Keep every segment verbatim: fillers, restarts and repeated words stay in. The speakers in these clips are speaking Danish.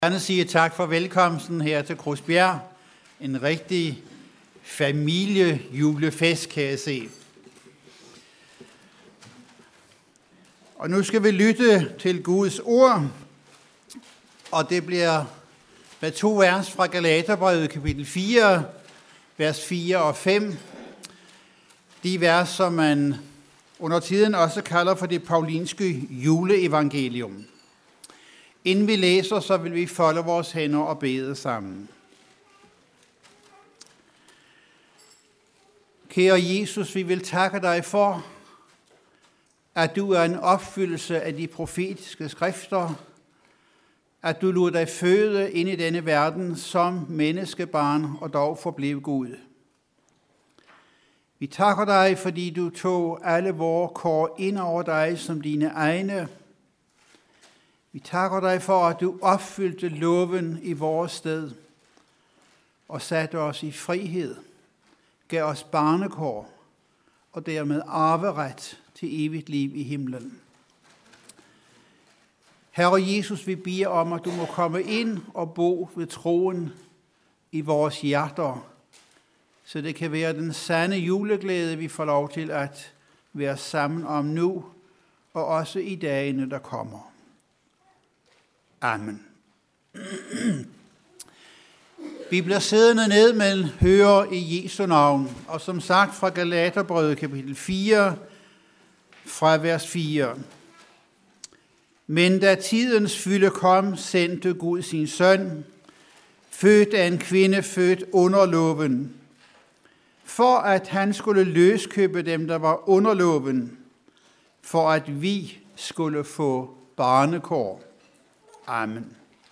Jeg vil gerne sige tak for velkomsten her til Krusbjerg. En rigtig familiejulefest, kan jeg se. Og nu skal vi lytte til Guds ord, og det bliver med to vers fra Galaterbrevet kapitel fire, vers fire og fem. De vers, som man under tiden også kalder for det paulinske juleevangelium. Inden vi læser, så vil vi folde vores hænder og bede sammen. Kære Jesus, vi vil takke dig for, at du er en opfyldelse af de profetiske skrifter, at du lod dig føde ind i denne verden som menneskebarn og dog forblev Gud. Vi takker dig, fordi du tog alle vore kår ind over dig som dine egne. Vi takker dig for, at du opfyldte loven i vores sted og satte os i frihed, gav os barnekår og dermed arveret til evigt liv i himlen. Herre Jesus, vi beder om, at du må komme ind og bo ved troen i vores hjerter, så det kan være den sande juleglæde, vi får lov til at være sammen om nu, og også i dagene, der kommer. Amen. Vi bliver siddende ned, men hører i Jesu navn, og som sagt fra Galaterbrevet kapitel fire, fra vers fire. Men da tidens fylde kom, sendte Gud sin søn, født af en kvinde, født under loven, for at han skulle løskøbe dem, der var under loven, for at vi skulle få barnekår. Amen.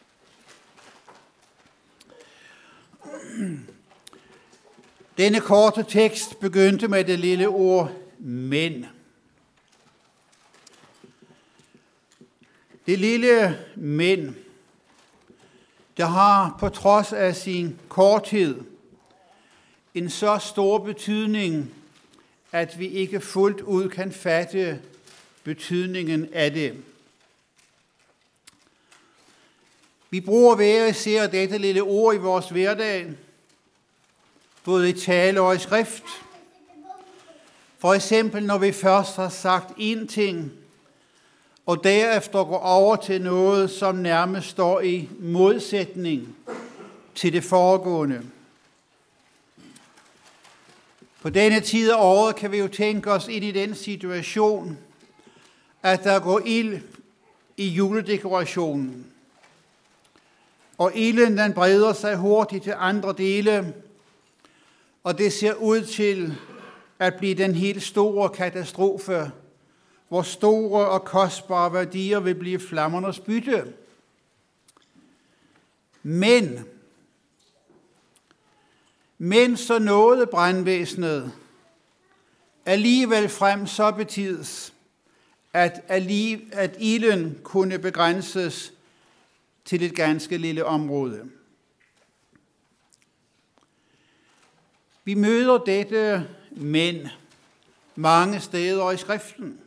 Denne korte tekst begyndte med det lille ord men. Det lille men, der har på trods af sin korthed en så stor betydning, at vi ikke fuldt ud kan fatte betydningen af det. Vi bruger hver især dette lille ord i vores hverdag, både i tale og i skrift. For eksempel, når vi først har sagt én ting, og derefter går over til noget, som nærmest står i modsætning til det foregående. På denne tid af året kan vi jo tænke os ind i den situation, at der går ild i juledekorationen. Og ilden den breder sig hurtigt til andre dele, og det ser ud til at blive den helt store katastrofe, hvor store og kostbare værdier vil blive flammernes bytte. Men, men så nåede brandvæsenet alligevel frem så betids, at, at ilden kunne begrænses til et ganske lille område. Vi møder dette men mange steder i skriften.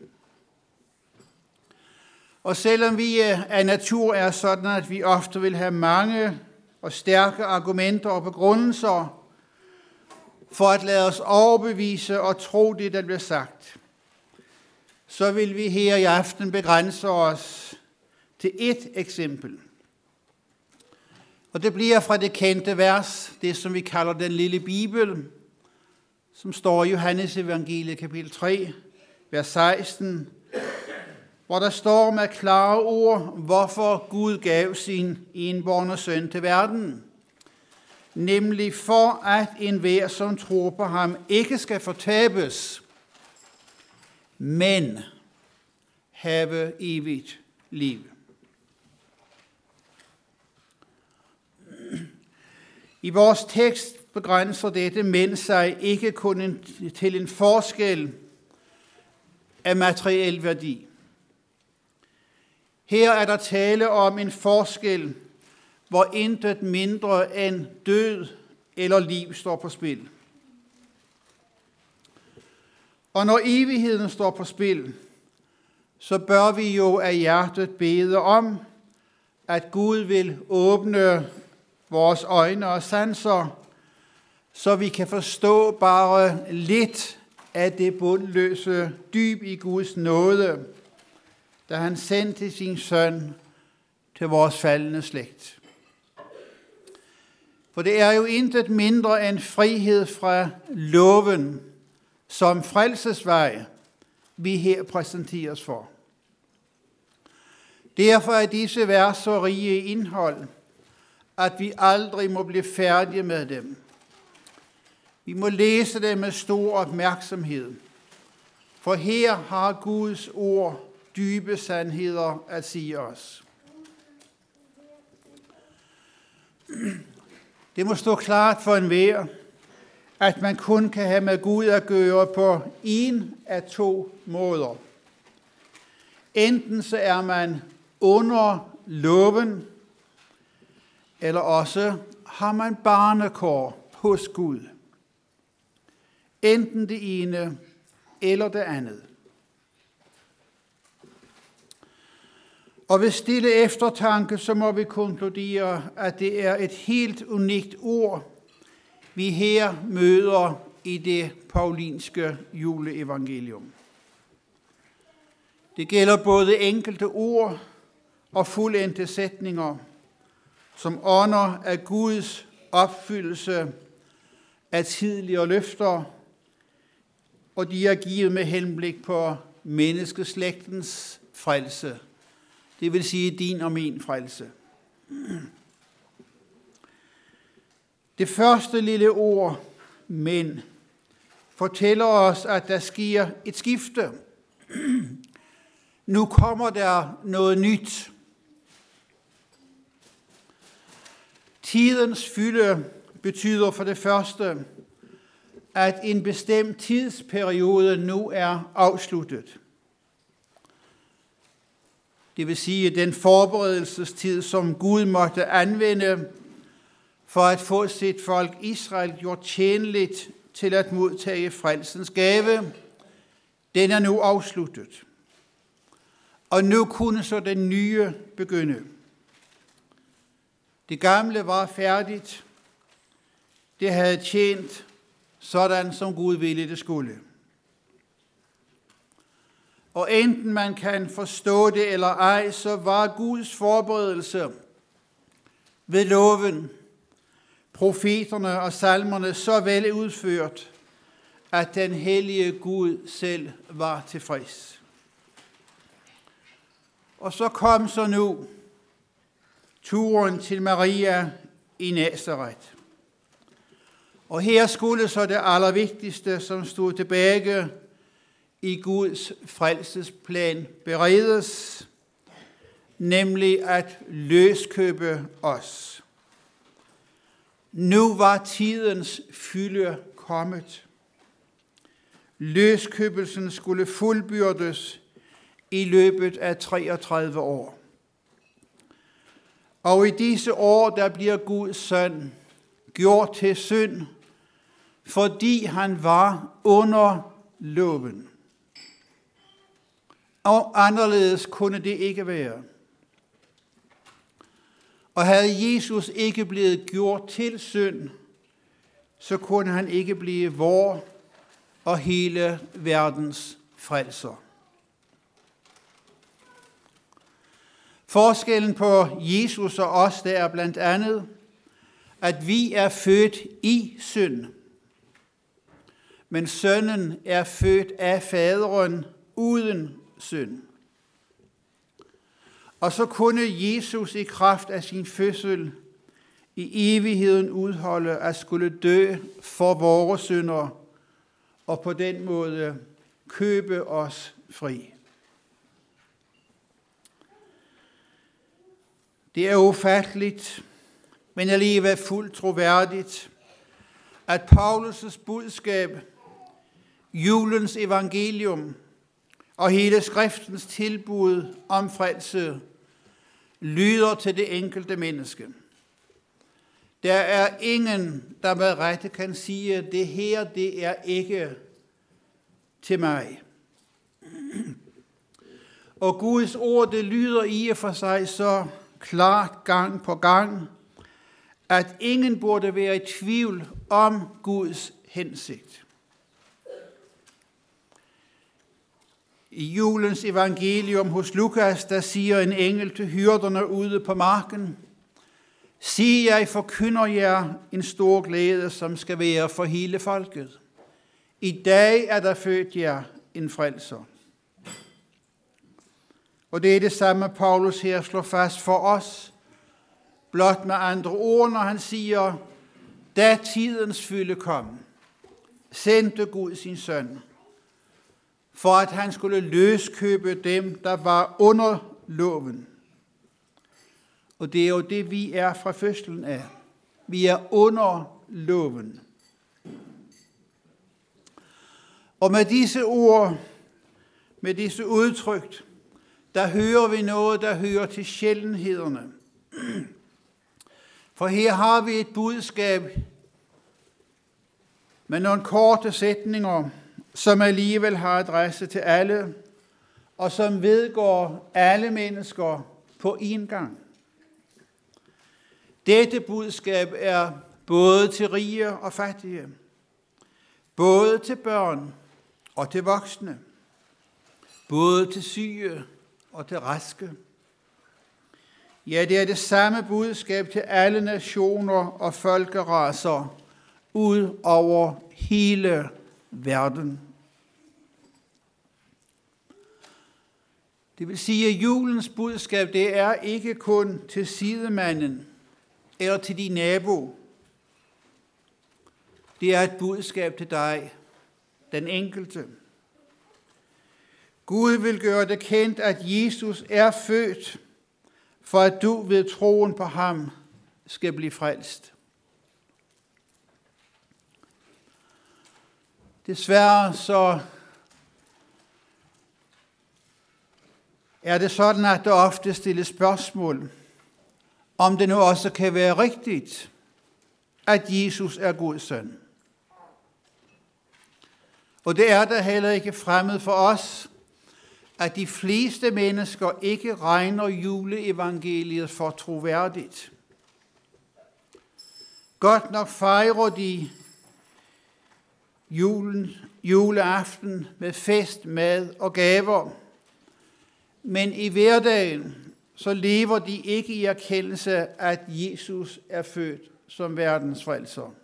Og selvom vi af natur er sådan, at vi ofte vil have mange og stærke argumenter og begrundelser for at lade os overbevise og tro det, der bliver sagt, så vil vi her i aften begrænse os til et eksempel. Og det bliver fra det kendte vers, det som vi kalder den lille Bibel, som står i Johannes evangeliet kapitel tre, vers seksten, hvor der står med klare ord, hvorfor Gud gav sin enbårne søn til verden. Nemlig for, at enhver, som tror på ham, ikke skal fortabes, men have evigt liv. I vores tekst begrænser dette men sig ikke kun en, til en forskel af materiel værdi. Her er der tale om en forskel, hvor intet mindre end død eller liv står på spil. Og når evigheden står på spil, så bør vi jo af hjertet bede om, at Gud vil åbne vores øjne og sanser, så vi kan forstå bare lidt af det bundløse dyb i Guds nåde, da han sendte sin søn til vores faldne slægt. For det er jo intet mindre end frihed fra loven som frelsesvej, vi her præsenteres for. Derfor er disse vers så rige i indhold, at vi aldrig må blive færdige med dem. Vi må læse dem med stor opmærksomhed, for her har Guds ord dybe sandheder at sige os. Det må stå klart for enhver, at man kun kan have med Gud at gøre på en af to måder. Enten så er man under loven, eller også har man barnekår hos Gud. Enten det ene eller det andet. Og ved stille eftertanke, så må vi konkludere, at det er et helt unikt ord, vi her møder i det paulinske juleevangelium. Det gælder både enkelte ord og fuldendte sætninger, som ånder af Guds opfyldelse af tidligere løfter, og de er givet med henblik på menneskeslægtens frelse. Det vil sige din og min frelse. Det første lille ord, men, fortæller os, at der sker et skifte. Nu kommer der noget nyt. Tidens fylde betyder for det første, at en bestemt tidsperiode nu er afsluttet. Det vil sige den forberedelsestid, som Gud måtte anvende for at få sit folk Israel gjort tjenligt til at modtage frelsens gave, den er nu afsluttet. Og nu kunne så den nye begynde. Det gamle var færdigt. Det havde tjent sådan, som Gud ville det skulle. Og enten man kan forstå det eller ej, så var Guds forberedelse ved loven, profeterne og salmerne så vel udført, at den hellige Gud selv var tilfreds. Og så kom så nu turen til Maria i Nazaret. Og her skulle så det allervigtigste, som stod tilbage i Guds frelsesplan, beredes, nemlig at løskøbe os. Nu var tidens fylde kommet. Løskøbelsen skulle fuldbyrdes i løbet af treogtredive år. Og i disse år, der bliver Guds søn gjort til synd, fordi han var under loven. Og anderledes kunne det ikke være. Og havde Jesus ikke blevet gjort til synd, så kunne han ikke blive vor og hele verdens frelser. Forskellen på Jesus og os, der er blandt andet, at vi er født i synd, men sønnen er født af faderen uden synd. Og så kunne Jesus i kraft af sin fødsel i evigheden udholde at skulle dø for vores synder, og på den måde købe os fri. Det er ufatteligt, men alligevel fuldt troværdigt, at Paulus' budskab, julens evangelium og hele skriftens tilbud om frelse lyder til det enkelte menneske. Der er ingen, der med rette kan sige, at det her, det er ikke til mig. Og Guds ord, det lyder i og for sig så klart gang på gang, at ingen burde være i tvivl om Guds hensigt. I julens evangelium hos Lukas, der siger en engel til hyrderne ude på marken: "Se, jeg forkynder jer en stor glæde, som skal være for hele folket. I dag er der født jer en frelser." Og det er det samme, Paulus her slår fast for os, blot med andre ord, når han siger: "Da tidens fylde kom, sendte Gud sin søn, for at han skulle løskøbe dem, der var under loven." Og det er jo det, vi er fra fødslen af. Vi er under loven. Og med disse ord, med disse udtryk, der hører vi noget, der hører til sjældenhederne. For her har vi et budskab med nogle korte sætninger, som alligevel har adresse til alle, og som vedgår alle mennesker på én gang. Dette budskab er både til rige og fattige, både til børn og til voksne, både til syge og til raske. Ja, det er det samme budskab til alle nationer og folkeracer ud over hele verden. Det vil sige, at julens budskab, det er ikke kun til sidemanden eller til din nabo. Det er et budskab til dig, den enkelte. Gud vil gøre det kendt, at Jesus er født, for at du ved troen på ham skal blive frelst. Desværre så er det sådan, at der ofte stilles spørgsmål, om det nu også kan være rigtigt, at Jesus er Guds søn. Og det er da heller ikke fremmed for os, at de fleste mennesker ikke regner juleevangeliet for troværdigt. Godt nok fejrer de julen, juleaften med fest, mad og gaver, men i hverdagen så lever de ikke i erkendelse, at Jesus er født som verdens frelser.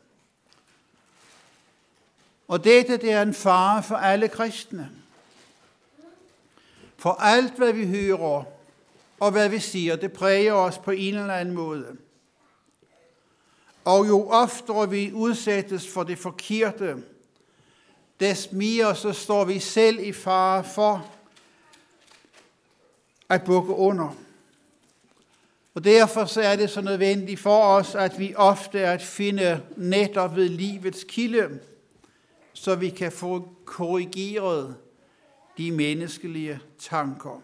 Og dette det er en fare for alle kristne. For alt, hvad vi hører og hvad vi siger, det præger os på en eller anden måde. Og jo oftere vi udsættes for det forkerte, des mere så står vi selv i fare for at bukke under. Og derfor så er det så nødvendigt for os, at vi ofte er at finde netop ved livets kilde, så vi kan få korrigeret de menneskelige tanker.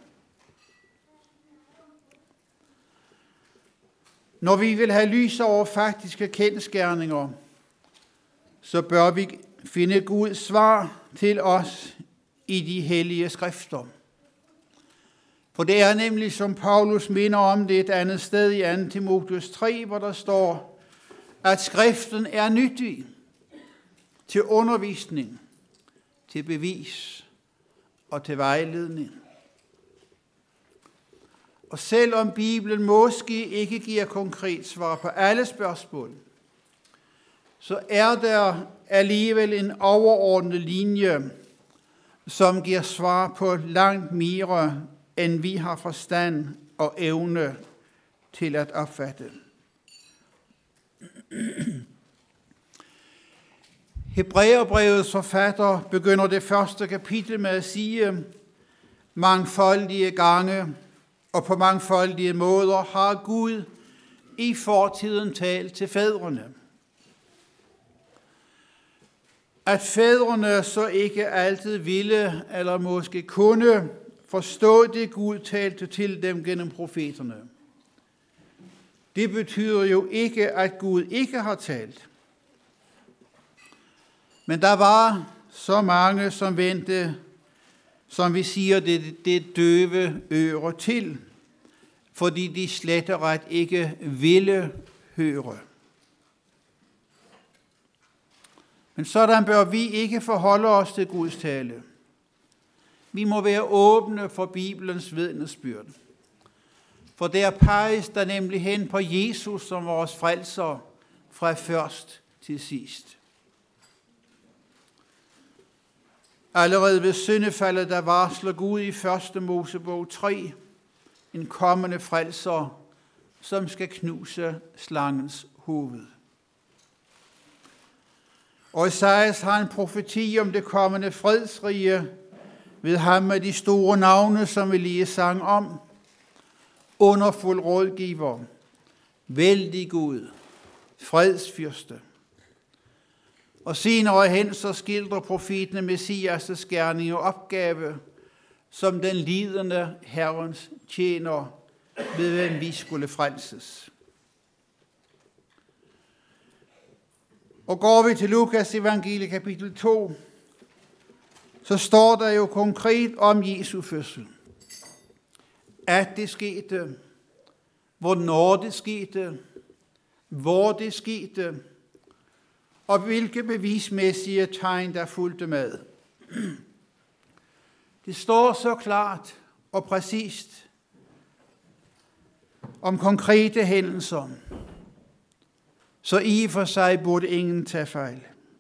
Når vi vil have lys over faktiske kendsgerninger, så bør vi finde Guds svar til os i de hellige skrifter. For det er nemlig, som Paulus minder om det et andet sted i anden Timotheus tre, hvor der står, at skriften er nyttig til undervisning, til bevis og til vejledning. Og selvom Bibelen måske ikke giver konkret svar på alle spørgsmål, så er der alligevel en overordnet linje, som giver svar på langt mere, end vi har forstand og evne til at opfatte. Hebræerbrevets forfatter begynder det første kapitel med at sige, mangfoldige gange og på mangfoldige måder har Gud i fortiden talt til fædrene. At fædrene så ikke altid ville eller måske kunne forstå det, Gud talte til dem gennem profeterne. Det betyder jo ikke, at Gud ikke har talt. Men der var så mange, som vendte, som vi siger, det, det døve øre til, fordi de slet og ret ikke ville høre. Men sådan bør vi ikke forholde os til Guds tale. Vi må være åbne for Bibelens vidnesbyrd. For der peges der nemlig hen på Jesus som vores frelser fra først til sidst. Allerede ved syndefaldet, der varsler Gud i første Mosebog tre en kommende frelser, som skal knuse slangens hoved. Og Esajas har en profeti om det kommende fredsrige ved ham med de store navne, som vi lige sang om. Underfuld rådgiver, vældig Gud, fredsfyrste. Og senere hen så skildrer profeten Messias' gerning og opgave som den lidende Herrens tjener, ved hvem vi skulle frelses. Og går vi til Lukas evangelie kapitel to, så står der jo konkret om Jesu fødsel. At det skete, hvornår det skete, hvor det skete, og hvilke bevismæssige tegn, der fulgte med. Det står så klart og præcist om konkrete hændelser, så i og for sig burde ingen tage fejl.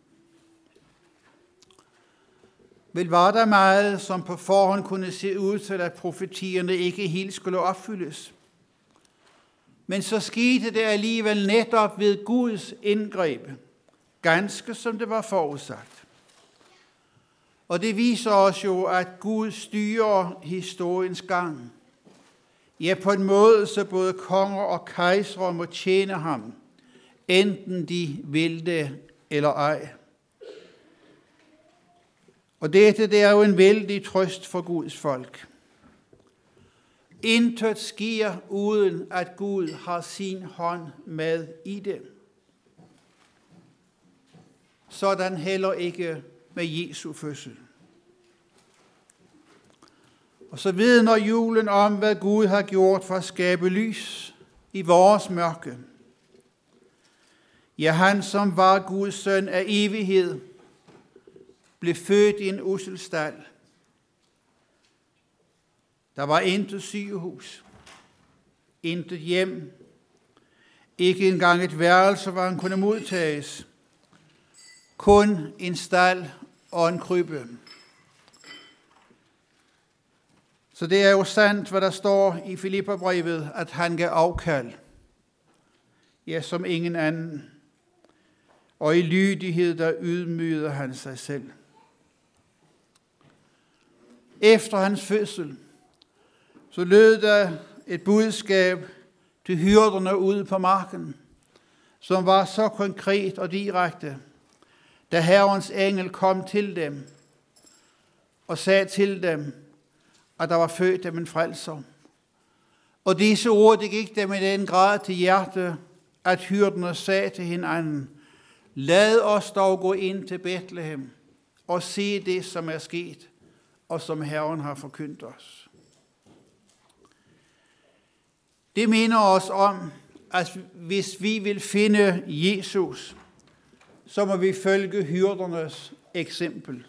Vel var der meget, som på forhånd kunne se ud til, at profetierne ikke helt skulle opfyldes. Men så skete det alligevel netop ved Guds indgreb, ganske som det var forudsagt. Og det viser os jo, at Gud styrer historiens gang. Ja, på en måde, så både konger og kejsere må tjene ham, enten de vil det eller ej. Og dette det er jo en vældig trøst for Guds folk. Intet sker, uden at Gud har sin hånd med i det. Sådan heller ikke med Jesu fødsel. Og så vidner julen om, hvad Gud har gjort for at skabe lys i vores mørke. Ja, han som var Guds søn af evighed, blev født i en ussel stald. Der var intet sygehus, intet hjem, ikke engang et værelse, hvor han kunne modtages. Kun en stald og en krybbe. Så det er jo sandt, hvad der står i Filipperbrevet, at han gav afkald. Ja, som ingen anden. Og i lydighed, der ydmygede han sig selv. Efter hans fødsel, så lød der et budskab til hyrderne ude på marken, som var så konkret og direkte, da Herrens engel kom til dem og sagde til dem, at der var født dem en frelser. Og disse ord, det gik dem i den grad til hjerte, at hyrderne sagde til hinanden, lad os dog gå ind til Bethlehem og se det, som er sket, og som Herren har forkyndt os. Det minder os om, at hvis vi vil finde Jesus, så må vi følge hyrdernes eksempel.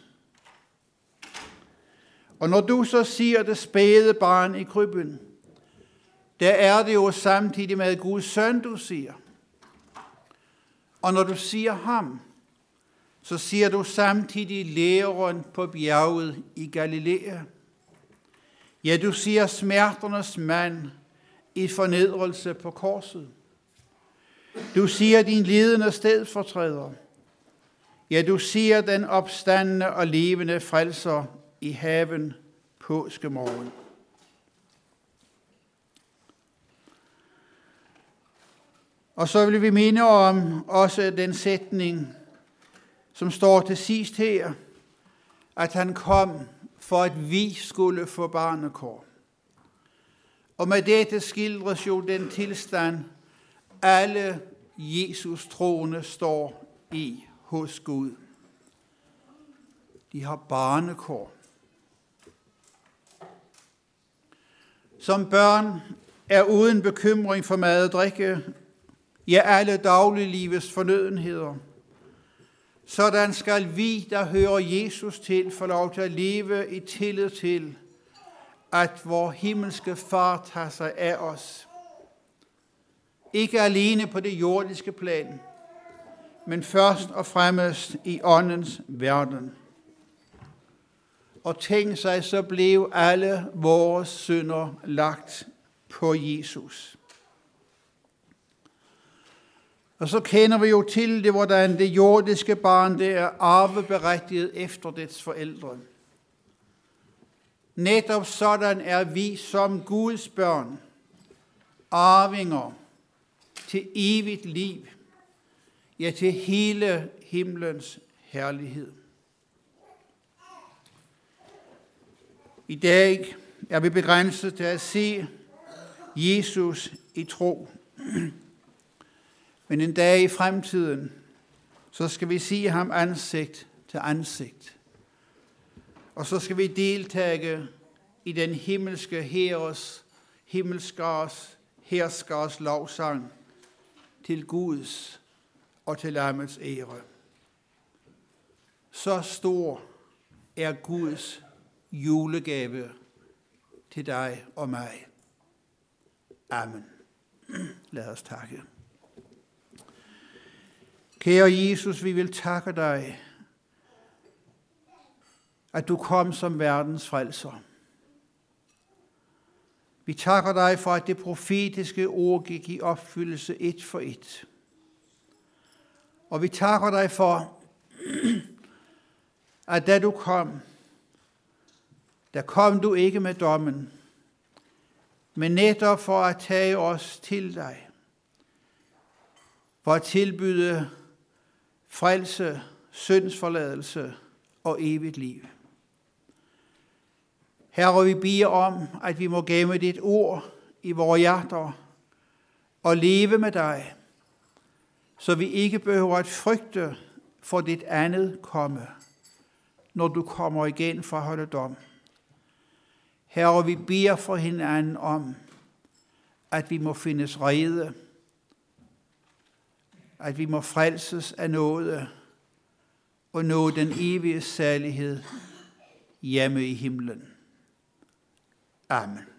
Og når du så siger det spæde barn i krybben, der er det jo samtidig med Guds søn, du siger. Og når du siger ham, så siger du samtidig læreren på bjerget i Galilea. Ja, du siger smerternes mand i fornedrelse på korset. Du siger din lidende stedfortræder. Ja, du siger den opstandne og levende frelser i haven påskemorgen. Og så vil vi minde om også den sætning, som står til sidst her, at han kom for at vi skulle få barnekår. Og med dette skildres jo den tilstand, alle Jesus troende står i hos Gud. De har barnekår. Som børn er uden bekymring for mad og drikke, ja, alle dagliglivets fornødenheder. Sådan skal vi, der hører Jesus til, få lov til at leve i tillid til, at vor himmelske far tager sig af os. Ikke alene på det jordiske plan, men først og fremmest i åndens verden. Og tænk sig, så blev alle vores synder lagt på Jesus. Og så kender vi jo til det, hvordan det jordiske barn det er arveberettiget efter dets forældre. Netop sådan er vi som Guds børn, arvinger til evigt liv, ja, til hele himlens herlighed. I dag er vi begrænset til at se Jesus i tro. Men en dag i fremtiden, så skal vi se ham ansigt til ansigt. Og så skal vi deltage i den himmelske hæres, himmelskars, herskars lovsang til Guds og til Lammets ære. Så stor er Guds julegave til dig og mig. Amen. Lad os takke. Kære Jesus, vi vil takke dig, at du kom som verdens frelser. Vi takker dig for, at det profetiske ord gik i opfyldelse et for et. Og vi takker dig for, at da du kom, der kom du ikke med dommen, men netop for at tage os til dig, for at tilbyde frelse, syndsforladelse og evigt liv. Herre, vi beder om, at vi må gemme dit ord i vores hjerter og leve med dig, så vi ikke behøver at frygte for dit andet komme, når du kommer igen for at holde dom. Herre, vi beder for hinanden om, at vi må findes rede, at vi må frelses af nåde og nå den evige salighed hjemme i himlen. Amen.